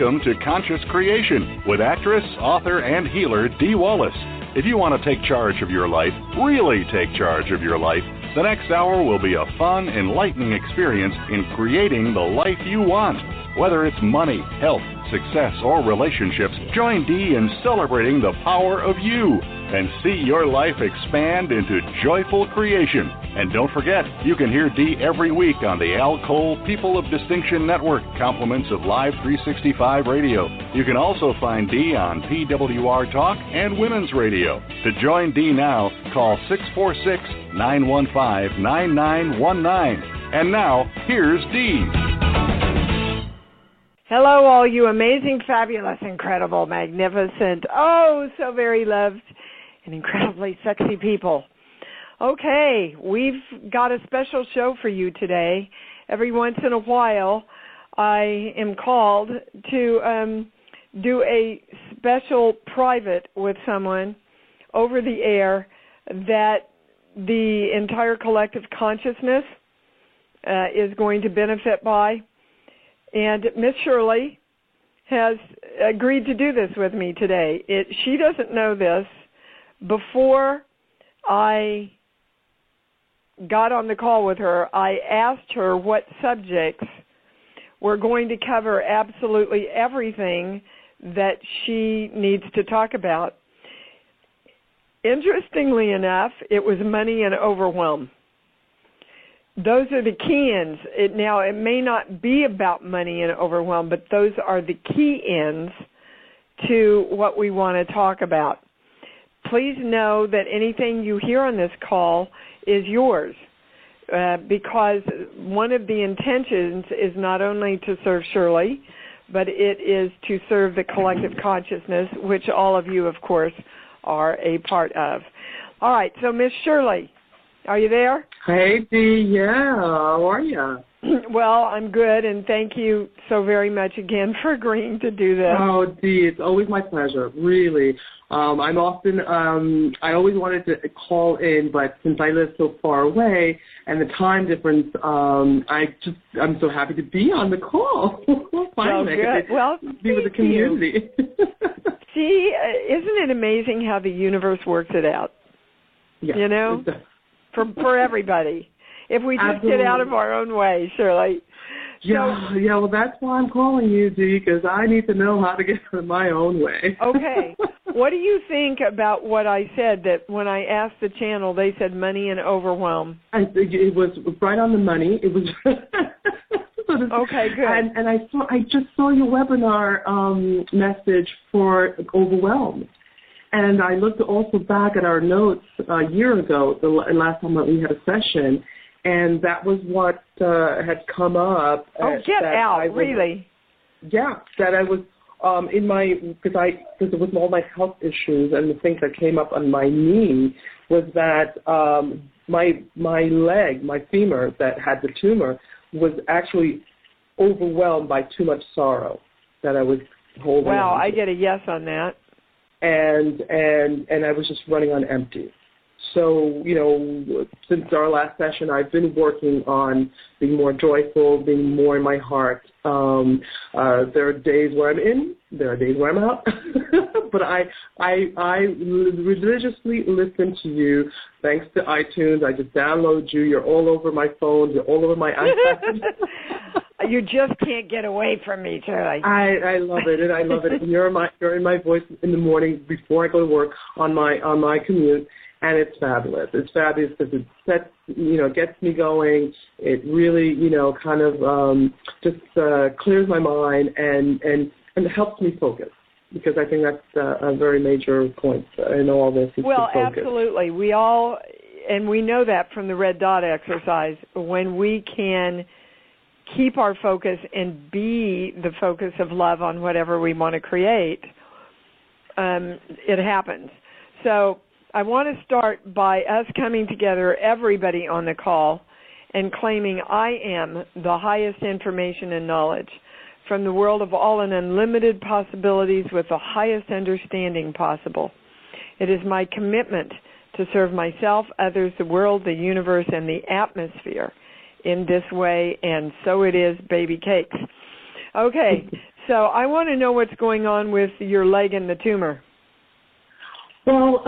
Welcome to Conscious Creation with actress, author, and healer Dee Wallace. If you want to take charge of your life, really take charge of your life, the next hour will be a fun, enlightening experience in creating the life you want. Whether it's money, health, success, or relationships, join Dee in celebrating the power of you and see your life expand into joyful creation. And don't forget, you can hear Dee every week on the Al Cole People of Distinction Network, compliments of Live 365 Radio. You can also find Dee on PWR Talk and Women's Radio. To join Dee now, call 646-915-9919. And now, here's Dee. Hello, all you amazing, fabulous, incredible, magnificent, oh, so very loved and incredibly sexy people. Okay, we've got a special show for you today. Every once in a while, I am called to do a special private with someone over the air that the entire collective consciousness is going to benefit by. And Miss Shirley has agreed to do this with me today. She doesn't know this. Before I got on the call with her, I asked her what subjects were going to cover absolutely everything that she needs to talk about. Interestingly enough, it was money and overwhelm. Those are the key ends. Now, it may not be about money and overwhelm, but those are the key ends to what we want to talk about. Please know that anything you hear on this call is yours, because one of the intentions is not only to serve Shirley, but it is to serve the collective consciousness, which all of you, of course, are a part of. All right, so Miss Shirley, are you there? Hey, Dee. Yeah, how are you? Well, I'm good, and thank you so very much again for agreeing to do this. Oh, Dee, it's always my pleasure, really. I always wanted to call in, but since I live so far away and the time difference, I'm so happy to be on the call. Finally, well, be with the community. See, isn't it amazing how the universe works it out? Yeah, you know, for everybody. If we just Absolutely. get out of our own way, Shirley. Yeah, well, that's why I'm calling you, Dee, because I need to know how to get out of my own way. Okay. What do you think about what I said, that when I asked the channel, they said money and overwhelm? I think it was right on the money. It was okay, good. And I just saw your webinar message for overwhelm. And I looked also back at our notes a year ago, the last time that we had a session, and that was what had come up. Oh, get out, really? Yeah, that I was in my, because it was all my health issues and the things that came up on my knee was that my leg, my femur that had the tumor was actually overwhelmed by too much sorrow that I was holding. Wow, on to. I get a yes on that. And I was just running on empty. So, since our last session, I've been working on being more joyful, being more in my heart. There are days where I'm in, there are days where I'm out. But I religiously listen to you. Thanks to iTunes, I just download you. You're all over my phone. You're all over my iPad. You just can't get away from me, Charlie. I love it, and I love it. And you're in my voice in the morning before I go to work on my commute, and it's fabulous. It's fabulous because it sets, gets me going. It really, kind of just clears my mind and helps me focus. Because I think that's a very major point in all this. Well, absolutely. We all, and we know that from the red dot exercise, when we can keep our focus and be the focus of love on whatever we want to create, it happens. So I want to start by us coming together, everybody on the call, and claiming I am the highest information and knowledge from the world of all and unlimited possibilities with the highest understanding possible. It is my commitment to serve myself, others, the world, the universe, and the atmosphere in this way, and so it is, baby cakes. Okay, So I want to know what's going on with your leg and the tumor. Well,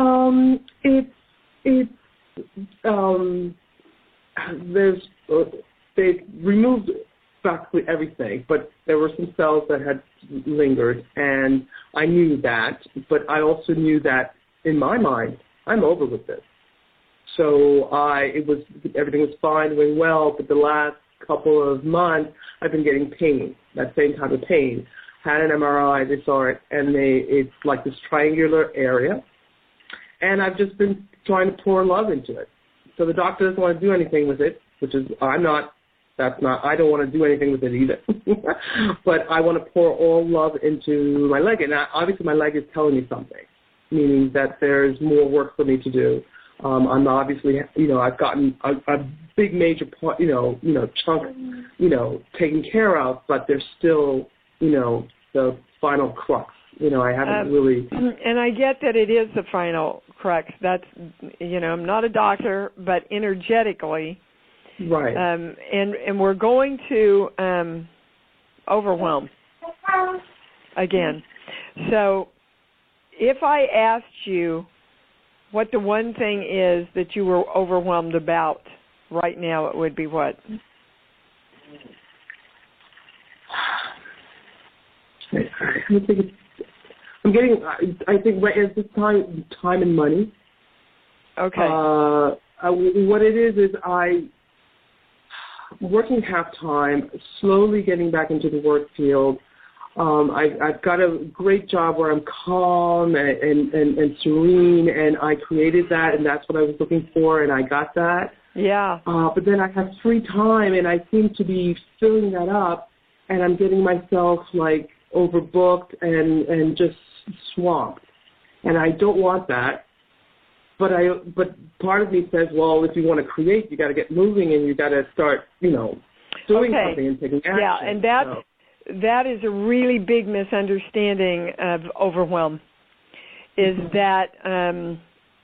they removed practically everything, but there were some cells that had lingered, and I knew that, but I also knew that in my mind, I'm over with this. So everything was fine, doing well, but the last couple of months, I've been getting pain, that same type of pain. Had an MRI, they saw it, and it's like this triangular area, and I've just been trying to pour love into it. So the doctor doesn't want to do anything with it, which is, I don't want to do anything with it either. But I want to pour all love into my leg, and obviously my leg is telling me something, meaning that there's more work for me to do. I'm obviously, I've gotten a big major part, chunk, taken care of, but there's still, the final crux. I haven't really. And I get that it is the final crux. That's, I'm not a doctor, but energetically. Right. And we're going to overwhelm again. So if I asked you what the one thing is that you were overwhelmed about right now, it would be what? I think right at this time and money. Okay. What it is I'm working half-time, slowly getting back into the work field. I've got a great job where I'm calm and serene, and I created that, and that's what I was looking for, and I got that. Yeah. But then I have free time, and I seem to be filling that up, and I'm getting myself, like, overbooked and just swamped. And I don't want that. But part of me says, well, if you want to create, you got to get moving, and you got to start, doing something and taking action. Yeah, and that is a really big misunderstanding of overwhelm. Is that and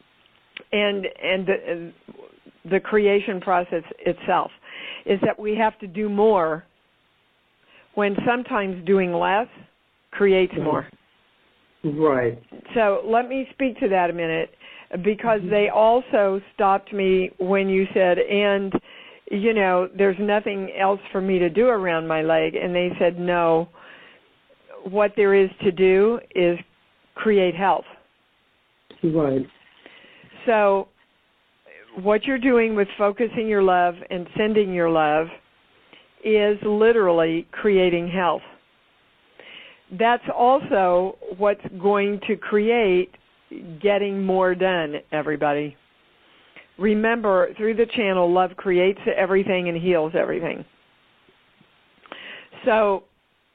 the creation process itself is that we have to do more when sometimes doing less creates more. Right. So let me speak to that a minute, because they also stopped me when you said, and, there's nothing else for me to do around my leg. And they said, no, what there is to do is create health. Right. So what you're doing with focusing your love and sending your love is literally creating health. That's also what's going to create getting more done, everybody. Remember, through the channel, love creates everything and heals everything. So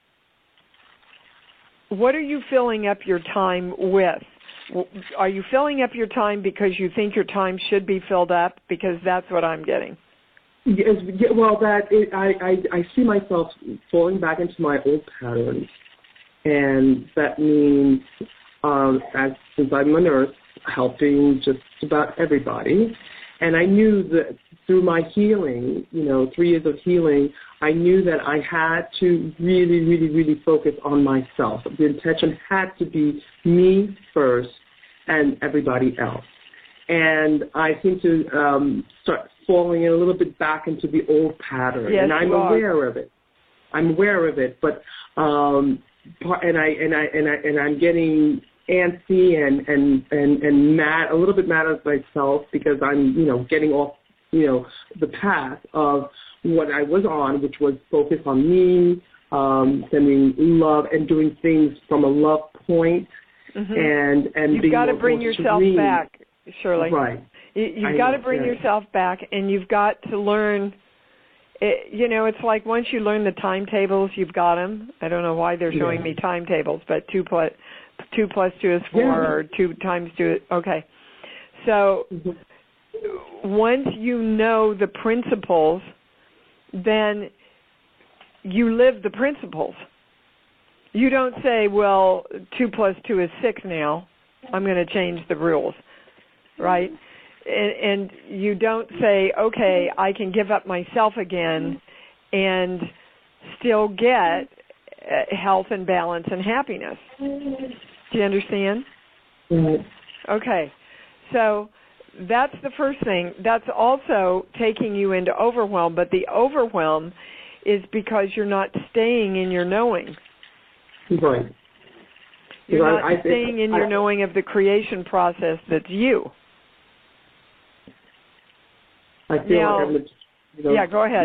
what are you filling up your time with? Are you filling up your time because you think your time should be filled up? Because that's what I'm getting. Yes, well, I see myself falling back into my old patterns, and that means, since I'm a nurse, helping just about everybody. And I knew that through my healing, 3 years of healing, I knew that I had to really, really, really focus on myself. The intention had to be me first and everybody else. And I seem to start falling a little bit back into the old pattern, yes, and I'm aware of it. I'm aware of it, but and I'm getting antsy and mad, a little bit mad at myself because I'm getting off the path of what I was on, which was focus on me, sending love and doing things from a love point, and you've got to bring yourself back. Shirley. Right. You've got to bring yourself back, and you've got to learn. It's like once you learn the timetables, you've got them. I don't know why they're showing me timetables, but 2 plus 2 is 4, or 2 times 2. Okay. So once you know the principles, then you live the principles. You don't say, well, 2 plus 2 is 6 now. I'm going to change the rules. Right? And you don't say, okay, I can give up myself again and still get health and balance and happiness. Do you understand? Mm-hmm. Okay. So that's the first thing. That's also taking you into overwhelm, but the overwhelm is because you're not staying in your knowing. Right. You're not staying in your knowing of the creation process that's you. I feel now, like I'm, yeah, go ahead.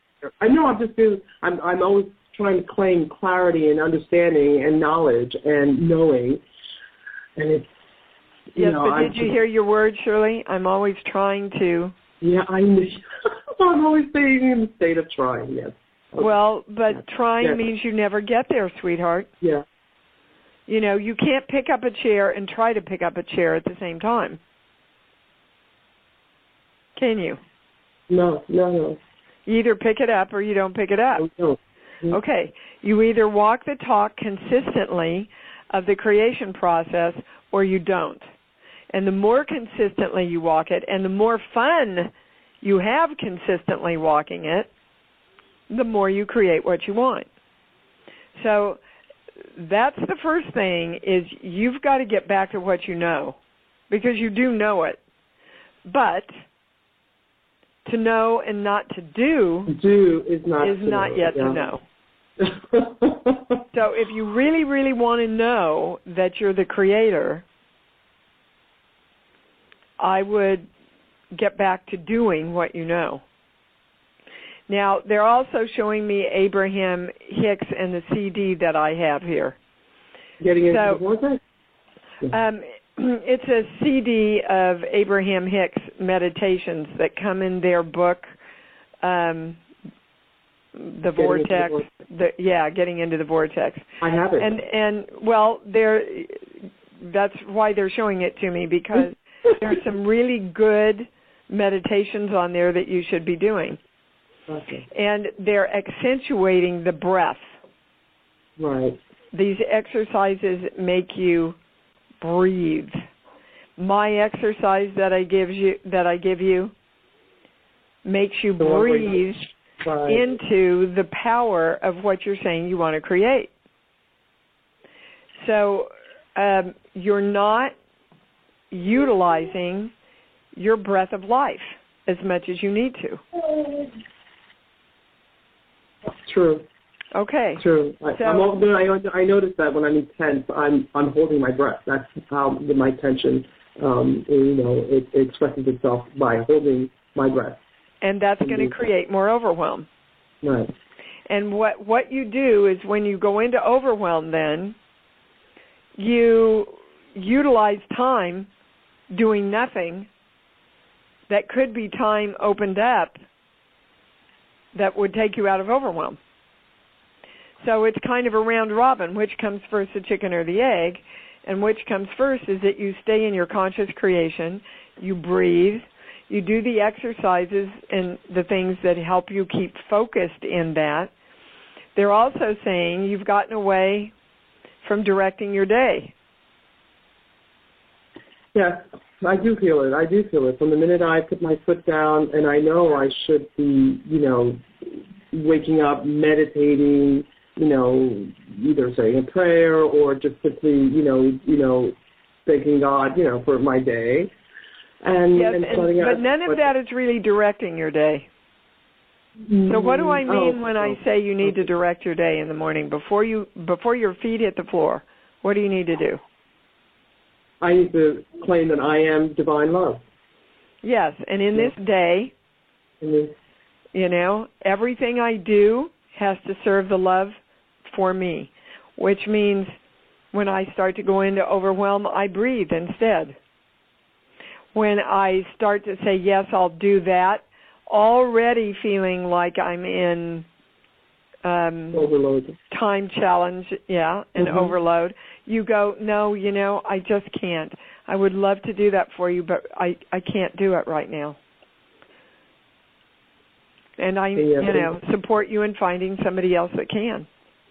I'm always trying to claim clarity and understanding and knowledge and knowing, and it's. Did you hear your words, Shirley? I'm always trying to. Yeah, I'm always staying in the state of trying. Yes. Okay. Well, but trying means you never get there, sweetheart. Yeah. You can't pick up a chair and try to pick up a chair at the same time. Can you? No. You either pick it up or you don't pick it up. No. Okay. You either walk the talk consistently of the creation process or you don't. And the more consistently you walk it and the more fun you have consistently walking it, the more you create what you want. So that's the first thing, is you've got to get back to what you know, because you do know it. But to know and not to do is not yet to know. So if you really, really want to know that you're the creator, I would get back to doing what you know. Now, they're also showing me Abraham Hicks and the CD that I have here. Getting into the vortex? It's a CD of Abraham Hicks meditations that come in their book, The Vortex. Getting into the Vortex. I have it. And well, that's why they're showing it to me, because there's some really good meditations on there that you should be doing. Okay. And they're accentuating the breath. Right. These exercises make you breathe. My exercise that I give you makes you breathe into the power of what you're saying you want to create. So you're not utilizing your breath of life as much as you need to. True. Okay. True. I notice that when I'm intense, I'm holding my breath. That's how my tension, it expresses itself by holding my breath. And that's going to create more overwhelm. Right. And what you do is, when you go into overwhelm, then you utilize time doing nothing that could be time opened up that would take you out of overwhelm. So it's kind of a round robin. Which comes first, the chicken or the egg? And which comes first is that you stay in your conscious creation, you breathe, you do the exercises and the things that help you keep focused in that. They're also saying you've gotten away from directing your day. Yes, I do feel it. From the minute I put my foot down and I know I should be, waking up, meditating, either saying a prayer or just simply, thanking God, for my day. But none of that is really directing your day. So what do I mean when I say you need to direct your day in the morning? Before your feet hit the floor, what do you need to do? I need to claim that I am divine love. Yes, and in this day, everything I do has to serve the love for me, which means when I start to go into overwhelm, I breathe instead. When I start to say, yes, I'll do that, already feeling like I'm in overload, time challenge, and overload, you go, no, I just can't. I would love to do that for you, but I can't do it right now. And I, support you in finding somebody else that can.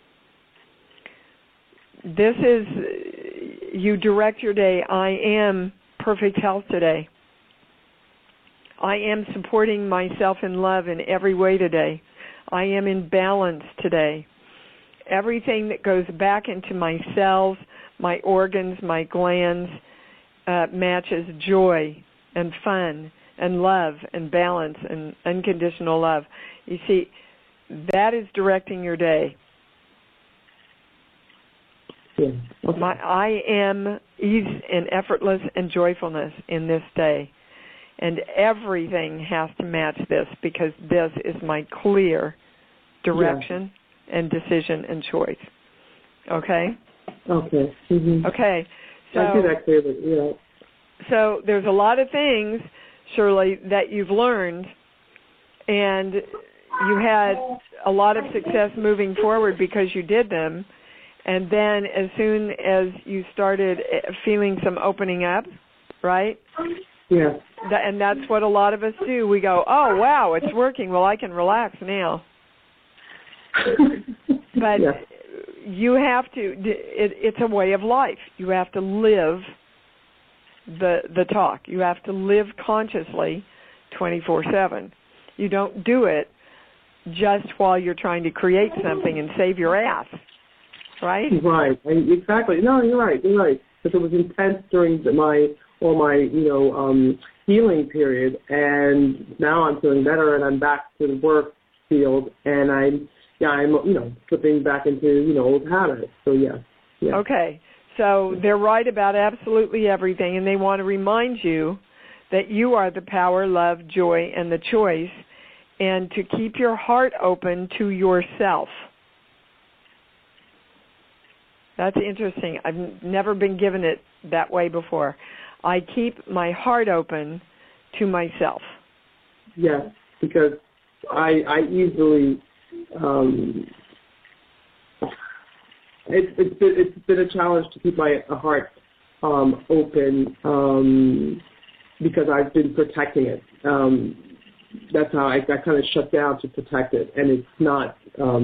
This is, you direct your day. I am perfect health today. I am supporting myself in love in every way today. I am in balance today. everything that goes back into my cells, my organs, my glands, matches joy and fun and love and balance and unconditional love. You see, that is directing your day. Yeah. Okay. I am ease and effortless and joyfulness in this day. And everything has to match this because this is my clear direction and decision and choice. Okay? Okay. Mm-hmm. Okay. So, I see that clearly, yeah. So there's a lot of things, Shirley, that you've learned, and you had a lot of success moving forward because you did them. And then as soon as you started feeling some opening up, right? Yeah. And that's what a lot of us do. We go, oh, wow, it's working. Well, I can relax now. But yeah. You have to, it's a way of life. You have to live the talk. You have to live consciously 24/7. You don't do it just while you're trying to create something and save your ass, right? Right, exactly. No, you're right. Because it was intense during my healing period, and now I'm feeling better, and I'm back to the work field, and I'm slipping back into old habits. So yeah. Okay, so they're right about absolutely everything, and they want to remind you that you are the power, love, joy, and the choice, and to keep your heart open to yourself. That's interesting. I've never been given it that way before. I keep my heart open to myself. Yes, because I easily, it's been a challenge to keep my heart open because I've been protecting it. That's how I kind of shut down to protect it, and it's not,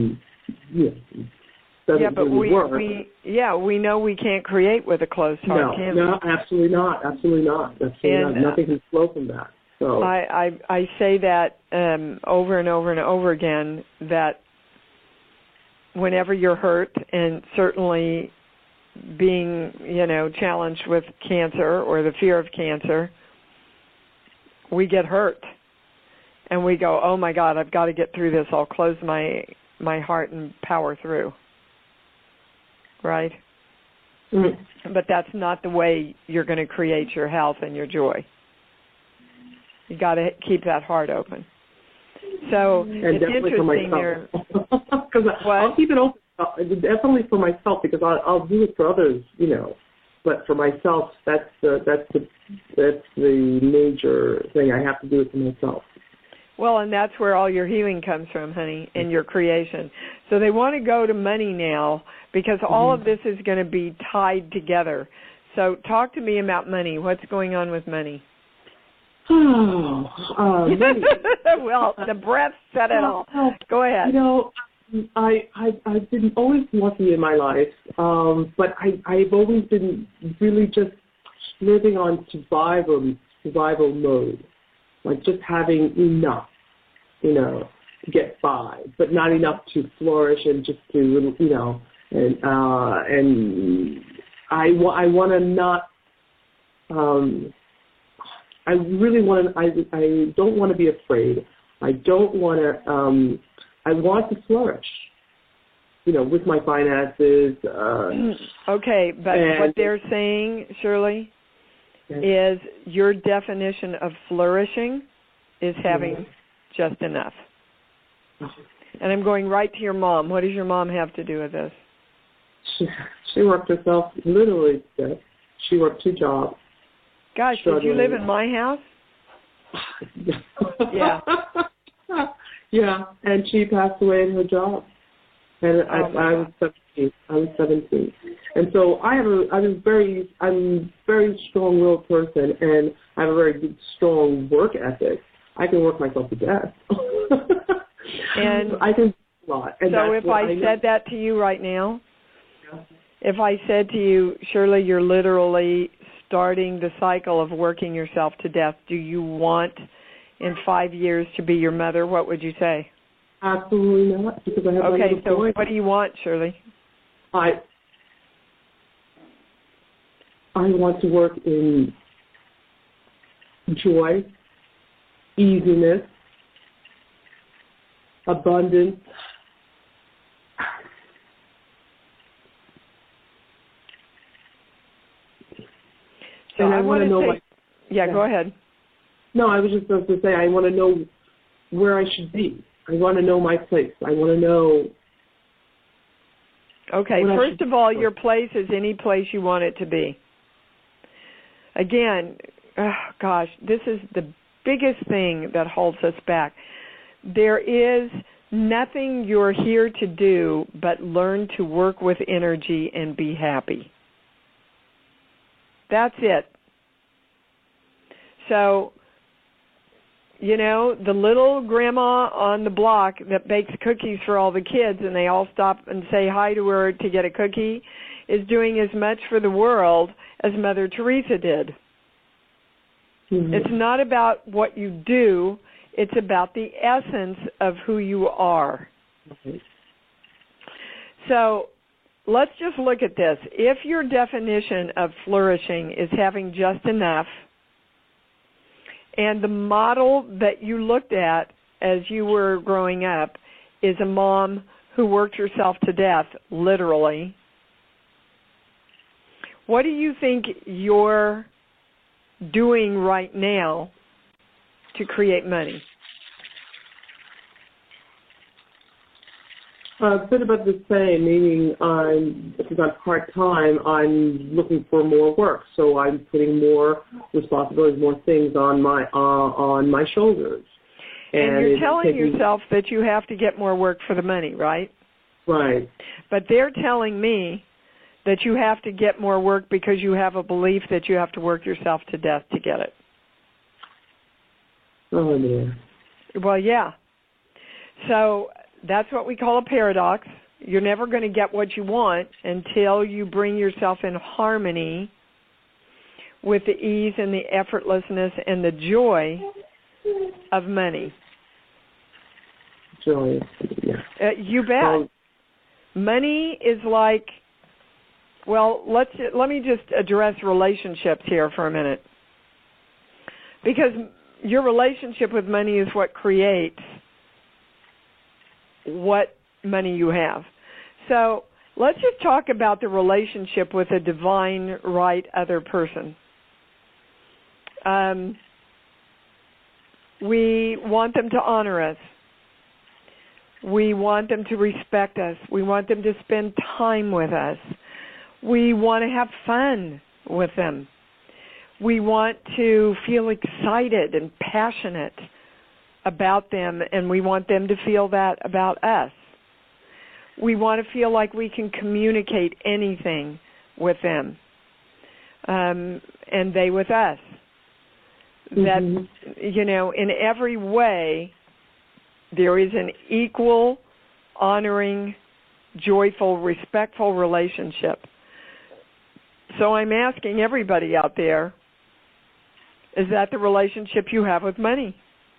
doesn't really work. We know we can't create with a closed heart, can we? No, absolutely not. Nothing can flow from that. So I say that over and over and over again, that whenever you're hurt, and certainly being, challenged with cancer or the fear of cancer, we get hurt. And we go, oh my God, I've got to get through this. I'll close my heart and power through. Right? Mm-hmm. But that's not the way you're going to create your health and your joy. You got to keep that heart open. So and it's interesting there. Because I'll keep it open, definitely for myself, because I'll do it for others, But for myself, that's the major thing. I have to do it for myself. Well, and that's where all your healing comes from, honey, and your creation. So they want to go to money now because all of this is going to be tied together. So talk to me about money. What's going on with money? Money. Well, the breath said it all. Go ahead. I've been always lucky in my life, but I've always been really just living on survival mode, like just having enough, to get by, but not enough to flourish and just to, and I want to not. I really want to. I don't want to be afraid. I don't want to. I want to flourish, with my finances. Okay, but what they're saying, Shirley, is your definition of flourishing is having just enough. And I'm going right to your mom. What does your mom have to do with this? She worked herself literally to death. She worked 2 jobs. Gosh, did you live in my house? Yeah. Yeah, and she passed away in her job. And I was 17. I was 17. And so I'm a very strong-willed person, and I have a very good, strong work ethic. I can work myself to death. And I can do a lot. And so if I said that to you right now, if I said to you, Shirley, you're literally starting the cycle of working yourself to death, do you want in 5 years to be your mother, what would you say? Absolutely not, because I have my little so boy. what do you want, Shirley? I want to work in joy, easiness, abundance. So and I want to know go ahead. No, I was just going to say I want to know where I should be. I want to know my place. I want to know. Okay, first of all, your place is any place you want it to be. Again, this is the biggest thing that holds us back. There is nothing you're here to do but learn to work with energy and be happy. That's it. So, the little grandma on the block that bakes cookies for all the kids and they all stop and say hi to her to get a cookie is doing as much for the world as Mother Teresa did. Mm-hmm. It's not about what you do, it's about the essence of who you are. Mm-hmm. So let's just look at this. If your definition of flourishing is having just enough, and the model that you looked at as you were growing up is a mom who worked herself to death, literally, what do you think you're doing right now to create money? A bit about the same, meaning because I'm part-time, I'm looking for more work, so I'm putting more responsibilities, more things on my shoulders. And you're telling yourself that you have to get more work for the money, right? Right. But they're telling me that you have to get more work because you have a belief that you have to work yourself to death to get it. Oh, dear. Well, yeah. So that's what we call a paradox. You're never going to get what you want until you bring yourself in harmony with the ease and the effortlessness and the joy of money. Joy, yeah. You bet. Money is like, well, let me just address relationships here for a minute. Because your relationship with money is what creates what money you have. So let's just talk about the relationship with a divine right other person. We want them to honor us. We want them to respect us. We want them to spend time with us. We want to have fun with them. We want to feel excited and passionate about them, and we want them to feel that about us. We want to feel like we can communicate anything with them, and they with us. That, in every way, there is an equal, honoring, joyful, respectful relationship. So I'm asking everybody out there, is that the relationship you have with money?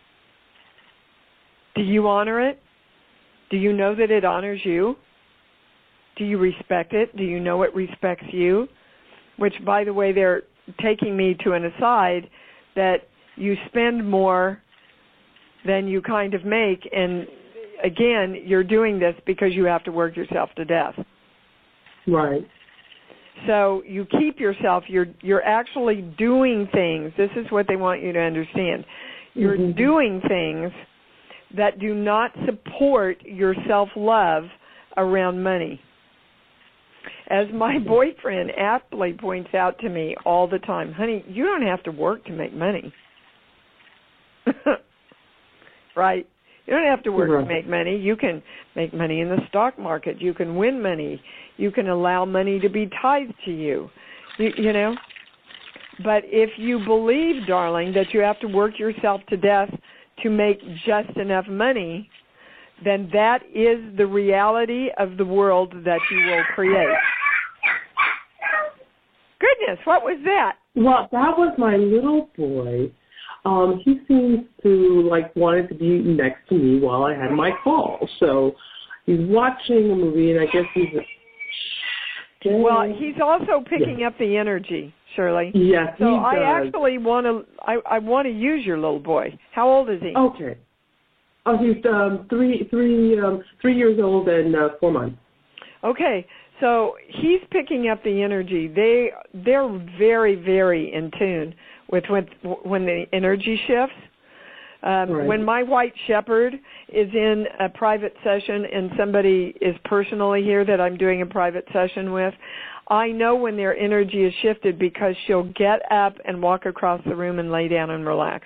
Do you honor it? Do you know that it honors you? Do you respect it? Do you know it respects you? Which, by the way, they're taking me to an aside that you spend more than you kind of make, and again, you're doing this because you have to work yourself to death. Right. So you keep yourself, you're actually doing things. This is what they want you to understand. You're doing things that do not support your self-love around money. As my boyfriend aptly points out to me all the time, honey, you don't have to work to make money. Right? You don't have to work to make money. You can make money in the stock market. You can win money. You can allow money to be tithed to you. You know? But if you believe, darling, that you have to work yourself to death to make just enough money, then that is the reality of the world that you will create. Goodness, what was that? Well, that was my little boy. He seems to wanted to be next to me while I had my call. So he's watching a movie, and I guess he's. Well, he's also picking up the energy, Shirley. Yes, so he I does. actually want to. I want to use your little boy. How old is he? Okay. Oh, he's 3 years old and 4 months. Okay, so he's picking up the energy. They're very, very in tune with when the energy shifts. Right. When my white shepherd is in a private session and somebody is personally here that I'm doing a private session with, I know when their energy is shifted because she'll get up and walk across the room and lay down and relax.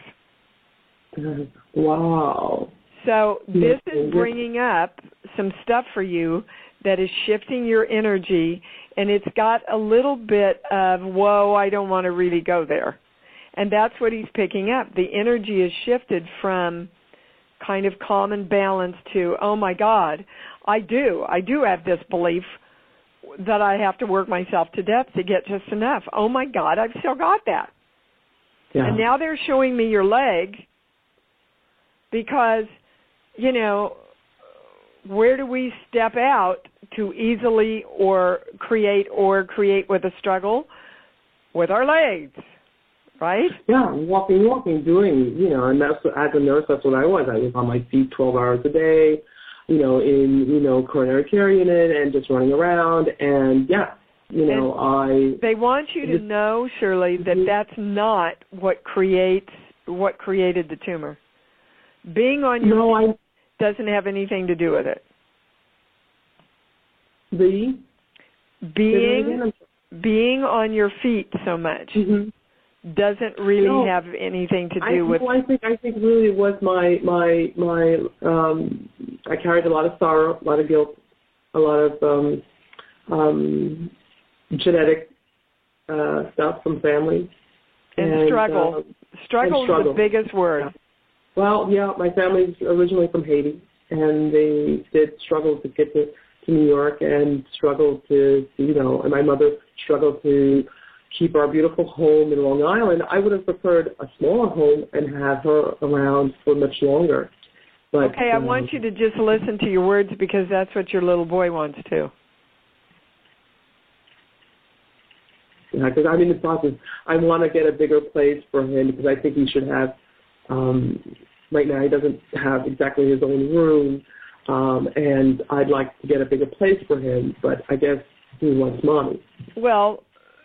Wow. So this is bringing up some stuff for you that is shifting your energy, and it's got a little bit of, whoa, I don't want to really go there. And that's what he's picking up. The energy is shifted from kind of calm and balance to, oh, my God, I do have this belief that I have to work myself to death to get just enough. Oh, my God, I've still got that. Yeah. And now they're showing me your leg because, you know, where do we step out to easily or create with a struggle? With our legs. Right? Yeah, walking, doing, and that's, as a nurse, that's what I was. I was on my feet 12 hours a day, in, coronary care unit and just running around. And, yeah, They want you to know, Shirley, that that's not what created the tumor. Being on your feet doesn't have anything to do with it. Being on your feet so much. Mm-hmm. Doesn't really have anything to do with. I think really it was my I carried a lot of sorrow, a lot of guilt, a lot of genetic stuff from family. And struggle. Struggle is the biggest word. Yeah. Well, yeah, my family's originally from Haiti, and they did struggle to get to New York, and struggled to, and my mother struggled to keep our beautiful home in Long Island. I would have preferred a smaller home and have her around for much longer. But, okay, I want you to just listen to your words because that's what your little boy wants to. Yeah, because I'm in the process. I want to get a bigger place for him because I think he should have, right now he doesn't have exactly his own room, and I'd like to get a bigger place for him, but I guess he wants mommy. Well,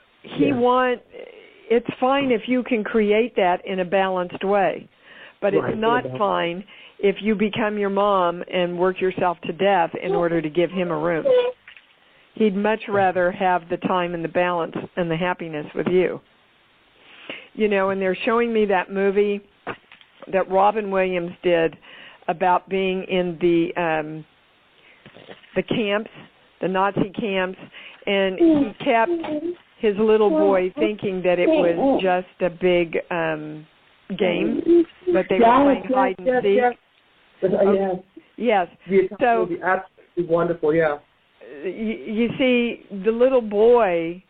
it's fine if you can create that in a balanced way, but it's not fine if you become your mom and work yourself to death in order to give him a room. He'd much rather have the time and the balance and the happiness with you. And they're showing me that movie that Robin Williams did about being in the camps, the Nazi camps, and he kept his little boy thinking that it was just a big game, but they were playing hide and seek. Yes. So absolutely wonderful. Yeah. You see, the little boy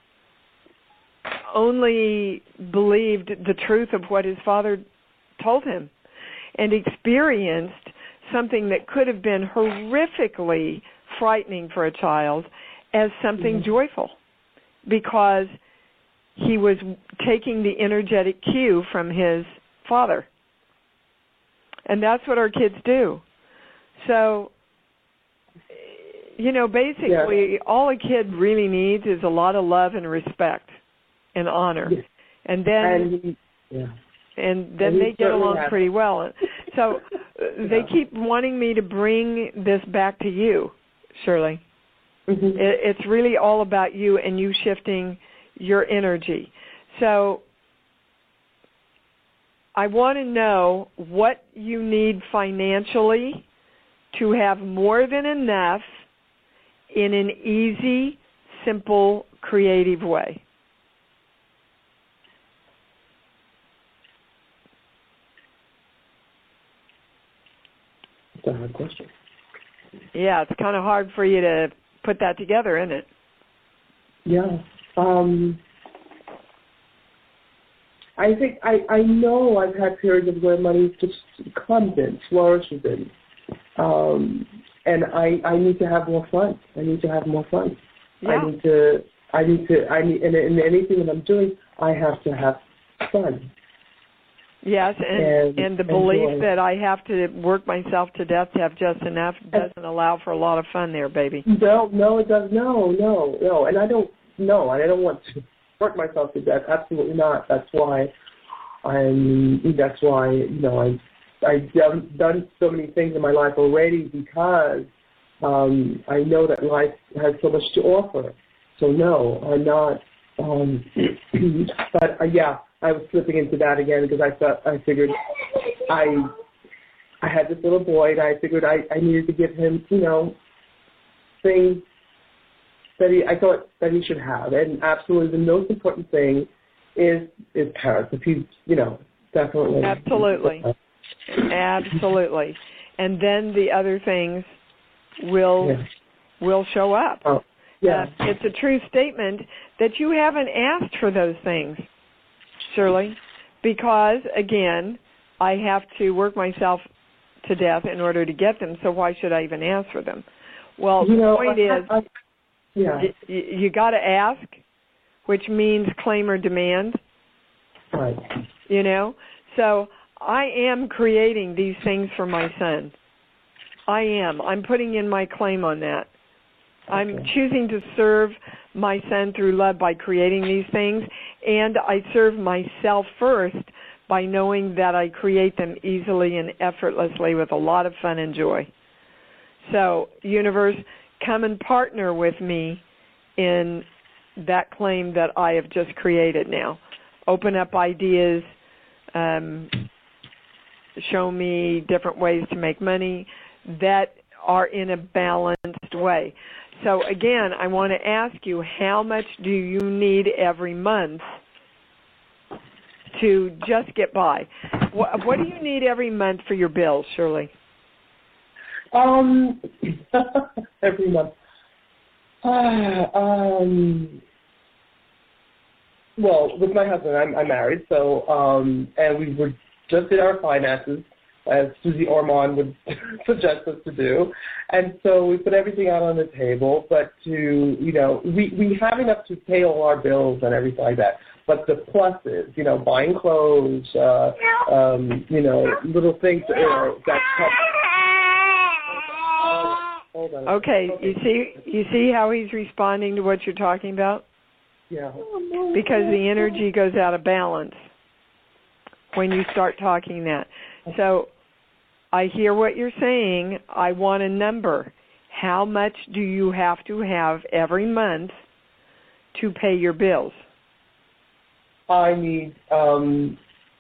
only believed the truth of what his father told him, and experienced something that could have been horrifically frightening for a child as something joyful, because he was taking the energetic cue from his father. And that's what our kids do. So, basically all a kid really needs is a lot of love and respect and honor. Yes. And then they get along pretty well. So they keep wanting me to bring this back to you, Shirley. Mm-hmm. It's really all about you and you shifting your energy. So I want to know what you need financially to have more than enough in an easy, simple, creative way. That's a hard question. Yeah, it's kind of hard for you to put that together, isn't it? Yeah. I think I know I've had periods of where money just comes in, flourishes in, and I need to have more fun. I need to have more fun. Yeah. And in anything that I'm doing, I have to have fun. Yes, and the belief that I have to work myself to death to have just enough doesn't allow for a lot of fun there, baby. No, it does. No. And I don't want to work myself to death. Absolutely not. That's why I've done so many things in my life already because I know that life has so much to offer. So no, I'm not. But yeah, I was slipping into that again because I figured I had this little boy and I figured I needed to give him, things that I thought that he should have. And absolutely the most important thing is parents. If he's, definitely. Absolutely. And then the other things will show up. Oh, yeah. It's a true statement that you haven't asked for those things, Shirley, because, again, I have to work myself to death in order to get them, so why should I even ask for them? Well, the point is, you got to ask, which means claim or demand. Right. So I am creating these things for my son. I am. I'm putting in my claim on that. Okay. I'm choosing to serve my son through love by creating these things, and I serve myself first by knowing that I create them easily and effortlessly with a lot of fun and joy. So, universe, come and partner with me in that claim that I have just created now. Open up ideas, show me different ways to make money that are in a balanced way. So again, I want to ask you, how much do you need every month to just get by? What do you need every month for your bills, Shirley? Every month. Well, with my husband, I'm married, so and we were just did our finances, as Susie Ormond would suggest us to do, and so we put everything out on the table. But we have enough to pay all our bills and everything like that. But the pluses, buying clothes, little things that help. Hold on. Okay, you see how he's responding to what you're talking about? Yeah. Because the energy goes out of balance when you start talking that. So I hear what you're saying. I want a number. How much do you have to have every month to pay your bills? I need around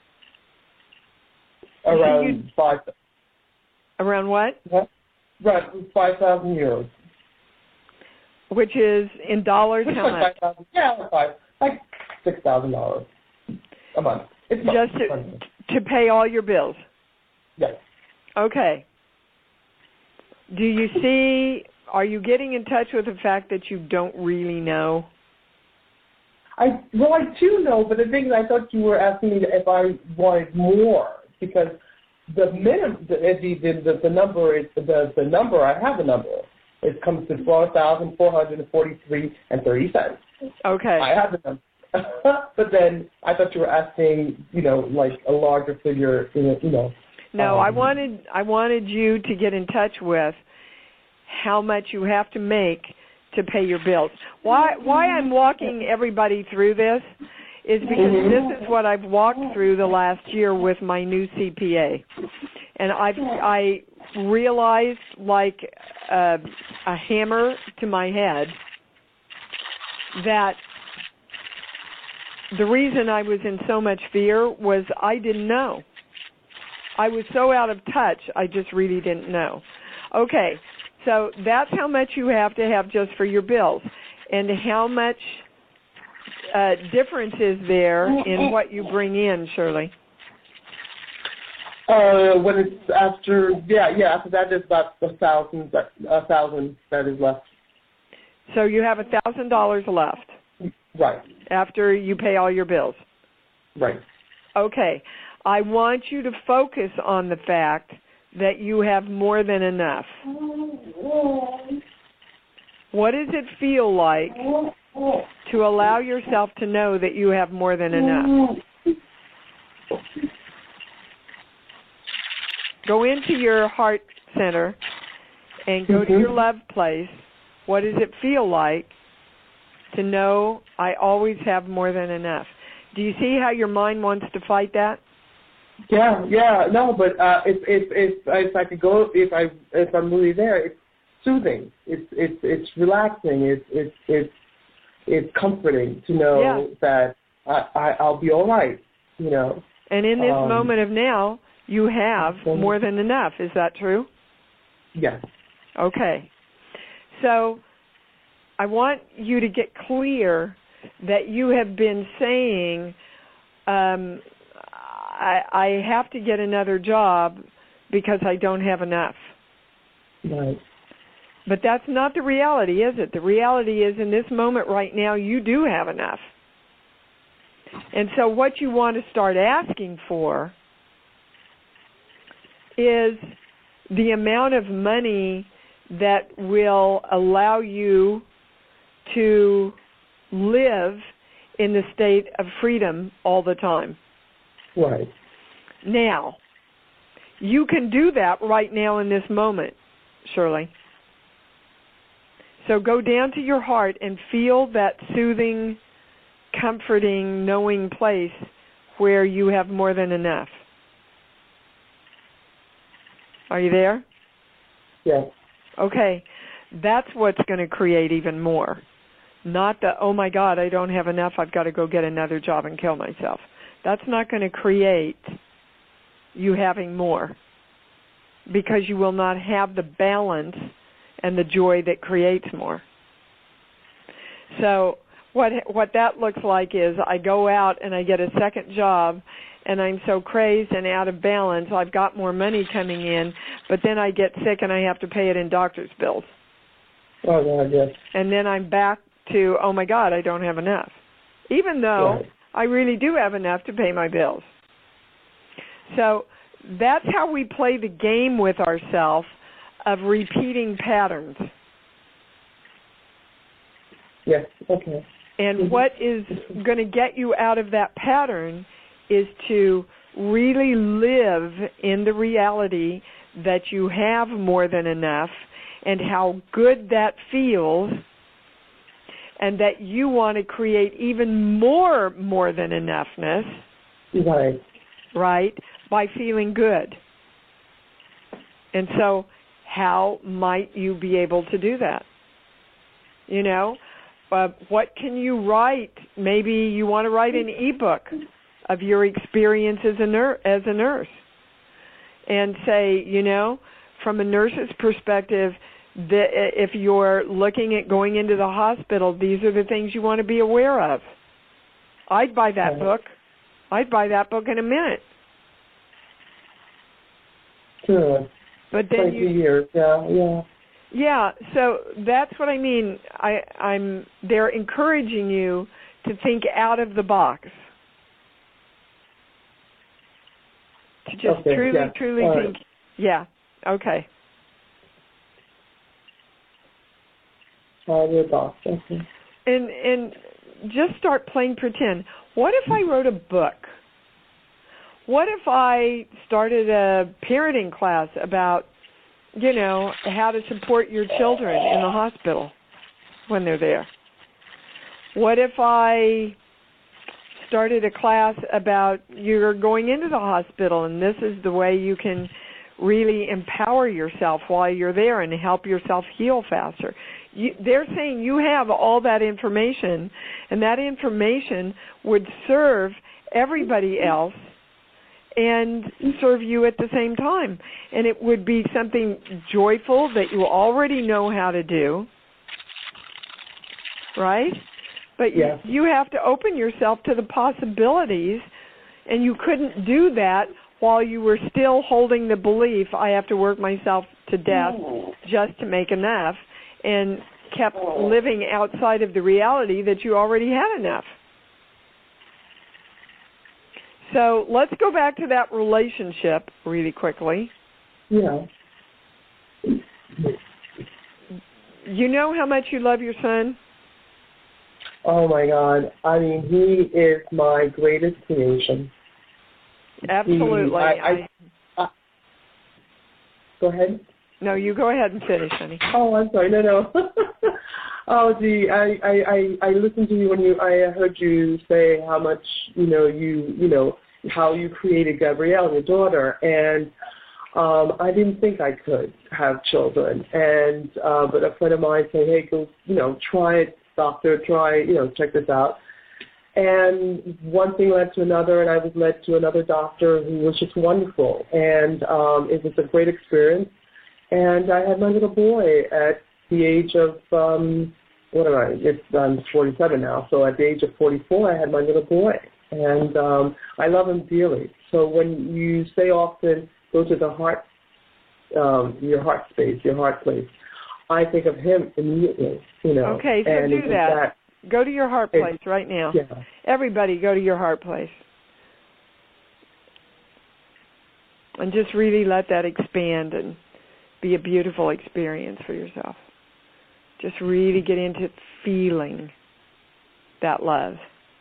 5. Around what? Right, 5,000 euros. Which is in dollars how much? Like $6,000 a month. It's just to pay all your bills? Yes. Okay. Do you see, are you getting in touch with the fact that you don't really know? I do know, but the thing is, I thought you were asking me if I wanted more, because the minimum, the number is the number. I have a number. It comes to $12,443.30. Okay. I have the number. But then I thought you were asking, like a larger figure, No, I wanted you to get in touch with how much you have to make to pay your bills. Why I'm walking everybody through this is because this is what I've walked through the last year with my new CPA. And I realized like a hammer to my head that the reason I was in so much fear was I didn't know. I was so out of touch, I just really didn't know. Okay, so that's how much you have to have just for your bills. And how much difference is there in what you bring in, Shirley? When it's after that is about $1,000 that is left. So you have $1,000 left. Right. After you pay all your bills. Right. Okay. I want you to focus on the fact that you have more than enough. What does it feel like to allow yourself to know that you have more than enough? Go into your heart center and go to your love place. What does it feel like to know I always have more than enough? Do you see how your mind wants to fight that? Yeah, no, but if I could go, if I'm really there, it's soothing. It's relaxing. It's comforting to know that I'll be all right. You know. And in this moment of now, you have more than enough. Is that true? Yes. Okay. So I want you to get clear that you have been saying, I have to get another job because I don't have enough. Right. But that's not the reality, is it? The reality is in this moment right now, you do have enough. And so what you want to start asking for is the amount of money that will allow you to live in the state of freedom all the time. Right. Now, you can do that right now in this moment, Shirley. So go down to your heart and feel that soothing, comforting, knowing place where you have more than enough. Are you there? Yes. Okay. That's what's going to create even more. Not the, oh my God, I don't have enough, I've got to go get another job and kill myself. That's not going to create you having more, because you will not have the balance and the joy that creates more. So what that looks like is I go out and I get a second job and I'm so crazed and out of balance, I've got more money coming in, but then I get sick and I have to pay it in doctor's bills. Oh, God, yes. And then I'm back to, oh my God, I don't have enough. Even though I really do have enough to pay my bills. So that's how we play the game with ourselves of repeating patterns. Yes, okay. And what is going to get you out of that pattern is to really live in the reality that you have more than enough and how good that feels, and that you want to create even more than enoughness, right, by feeling good. And so how might you be able to do that? You know, what can you write? Maybe you want to write an ebook of your experience as a nurse and say, you know, from a nurse's perspective, if you're looking at going into the hospital, these are the things you want to be aware of. I'd buy that book. I'd buy that book in a minute. Sure. But then years, Yeah, so that's what I mean. They're encouraging you to think out of the box. To just truly think. Right. Yeah. Okay. Out of the box. Okay. And just start playing pretend. What if I wrote a book? What if I started a parenting class about, you know, how to support your children in the hospital when they're there? What if I started a class about you're going into the hospital and this is the way you can really empower yourself while you're there and help yourself heal faster? They're saying you have all that information, and that information would serve everybody else and serve you at the same time. And it would be something joyful that you already know how to do, right? But you have to open yourself to the possibilities, and you couldn't do that while you were still holding the belief, I have to work myself to death just to make enough, and kept living outside of the reality that you already had enough. So let's go back to that relationship really quickly. Yeah. You know how much you love your son? Oh, my God. I mean, he is my greatest creation. Absolutely. Go ahead. No, you go ahead and finish, honey. Oh, I'm sorry. No. Oh, gee, I listened to you when I heard you say how much, how you created Gabrielle, your daughter, and I didn't think I could have children. And but a friend of mine said, hey, go, try it, doctor, check this out. And one thing led to another, and I was led to another doctor who was just wonderful. And it was a great experience. And I had my little boy at the age of, I'm 47 now, so at the age of 44, I had my little boy. And I love him dearly. So when you say often, go to the heart, your heart space, your heart place, I think of him immediately, Okay, so and do that. Go to your heart place right now. Yeah. Everybody go to your heart place. And just really let that expand and be a beautiful experience for yourself. Just really get into feeling that love.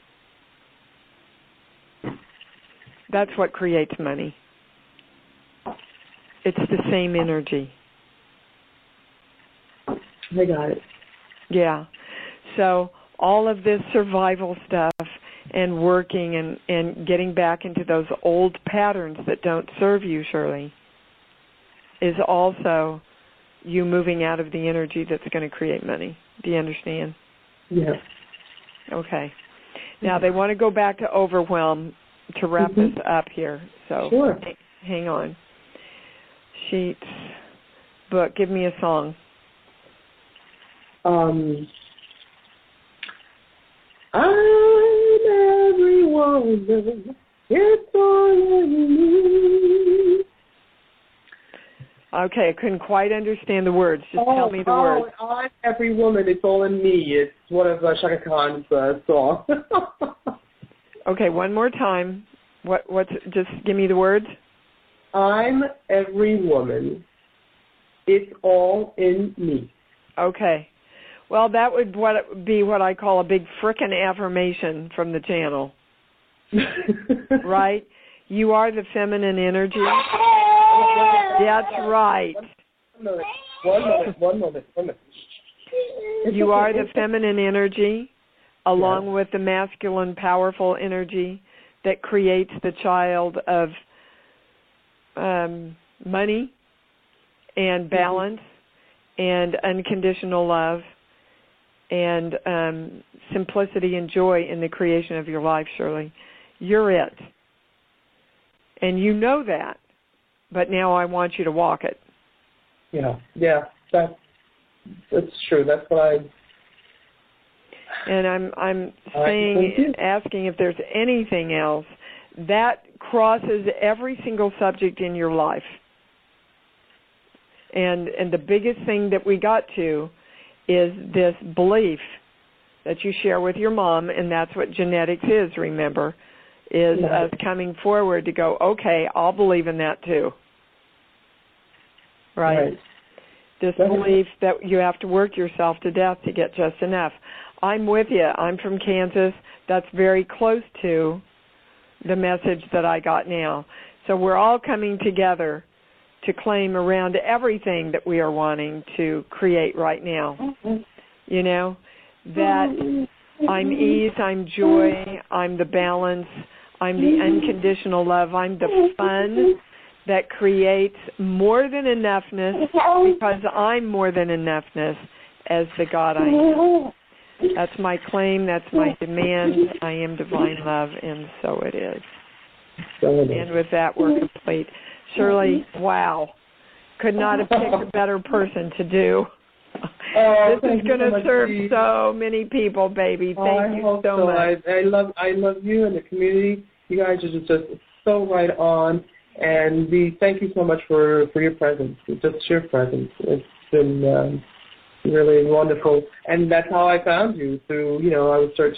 That's what creates money. It's the same energy. I got it. Yeah. So all of this survival stuff and working and getting back into those old patterns that don't serve you, Shirley, is also you moving out of the energy that's going to create money. Do you understand? Yeah. Okay. Now they want to go back to overwhelm to wrap this up here. So sure. Hang on. Sheets, book, give me a song. I'm every woman, it's all in me. Okay, I couldn't quite understand the words. Just tell me the words. I'm every woman, it's all in me. It's one of Shaka Khan's songs. Okay, one more time. What's? Just give me the words. I'm every woman, it's all in me. Okay. Well, that would be what I call a big frickin' affirmation from the channel. Right? You are the feminine energy. That's right. One moment. You are the feminine energy along with the masculine powerful energy that creates the child of money and balance and unconditional love and simplicity and joy in the creation of your life, Shirley. You're it. And you know that, but now I want you to walk it. Yeah, that's true. That's what I... And I'm saying, asking if there's anything else that crosses every single subject in your life. And the biggest thing that we got to is this belief that you share with your mom, and that's what genetics is, remember, is us coming forward to go, okay, I'll believe in that too. Right? This belief that you have to work yourself to death to get just enough. I'm with you. I'm from Kansas. That's very close to the message that I got now. So we're all coming together to claim around everything that we are wanting to create right now. You know, that I'm ease, I'm joy, I'm the balance, I'm the unconditional love, I'm the fun that creates more than enoughness because I'm more than enoughness as the God I am. That's my claim, that's my demand. I am divine love, and so it is. And with that, we're complete. Shirley, wow. Could not have picked a better person to do. This is going to serve so many people, baby. Thank you so much. I love you and the community. You guys are just so right on. And thank you so much for your presence, just your presence. It's been really wonderful. And that's how I found you, through, I was searching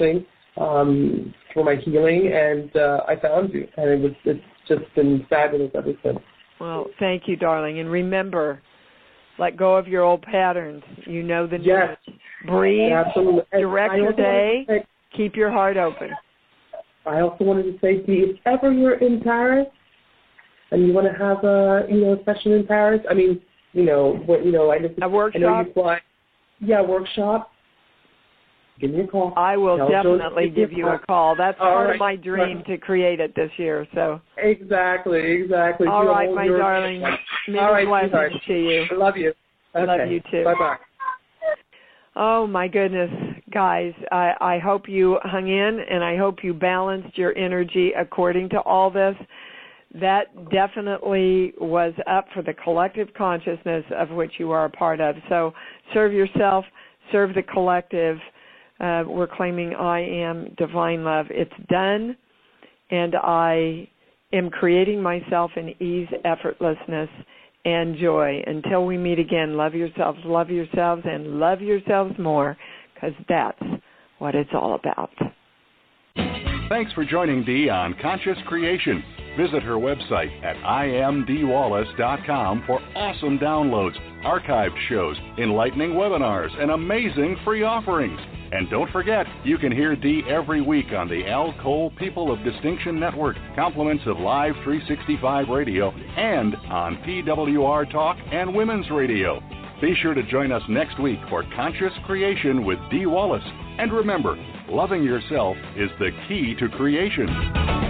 for my healing, and I found you, and it's just been fabulous ever since. Well, thank you, darling. And remember, let go of your old patterns. You know the yes. news. Breathe, absolutely. direct your day, keep your heart open. I also wanted to say, Dee, if ever you're in Paris and you want to have a session in Paris, I mean, a workshop. I know you fly. Yeah, workshop. Give me a call. I will definitely give you a call. That's part of my dream to create it this year. So exactly. All right, my darling. Many blessings to you. I love you. Okay. Love you too. Bye-bye. Oh my goodness, guys! I hope you hung in, and I hope you balanced your energy according to all this. That definitely was up for the collective consciousness of which you are a part of. So serve yourself, serve the collective. We're claiming I am divine love. It's done, and I am creating myself in ease, effortlessness, and joy. Until we meet again, love yourselves, and love yourselves more, because that's what it's all about. Thanks for joining Dee on Conscious Creation. Visit her website at imdwallace.com for awesome downloads, archived shows, enlightening webinars, and amazing free offerings. And don't forget, you can hear Dee every week on the Al Cole People of Distinction Network, compliments of Live 365 Radio, and on PWR Talk and Women's Radio. Be sure to join us next week for Conscious Creation with Dee Wallace. And remember, loving yourself is the key to creation.